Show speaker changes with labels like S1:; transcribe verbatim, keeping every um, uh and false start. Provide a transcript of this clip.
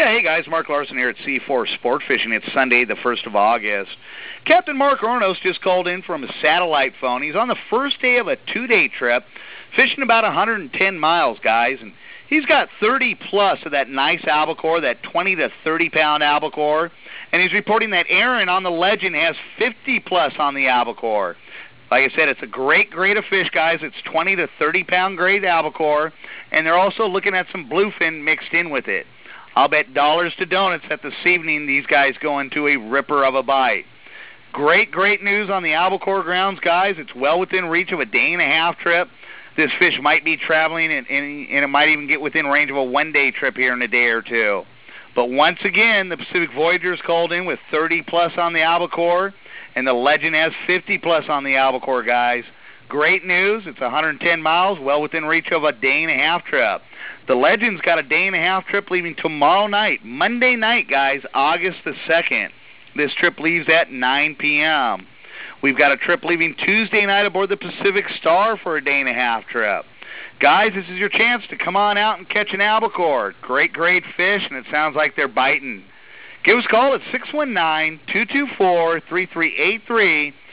S1: Yeah, hey guys, Mark Larson here at C four Sport Fishing. It's Sunday, the first of August. Captain Mark Ornos just called in from a satellite phone. He's on the first day of a two-day trip, fishing about one hundred ten miles, guys. And he's got thirty plus of that nice albacore, that twenty to thirty pound albacore. And he's reporting that Aaron on the Legend has fifty plus on the albacore. Like I said, it's a great grade of fish, guys. It's twenty to thirty pound grade albacore. And they're also looking at some bluefin mixed in with it. I'll bet dollars to donuts that this evening these guys go into a ripper of a bite. Great, great news on the albacore grounds, guys. It's well within reach of a day and a half trip. This fish might be traveling, and, and, and it might even get within range of a one-day trip here in a day or two. But once again, the Pacific Voyager's called in with thirty plus on the albacore, and the Legend has fifty plus on the albacore, guys. Great news. It's one hundred ten miles, well within reach of a day and a half trip. The Legend's got a day and a half trip leaving tomorrow night, Monday night, guys, August the second. This trip leaves at nine p m We've got a trip leaving Tuesday night aboard the Pacific Star for a day and a half trip. Guys, this is your chance to come on out and catch an albacore. Great, great fish, and it sounds like they're biting. Give us a call at six one nine, two two four, three three eight three.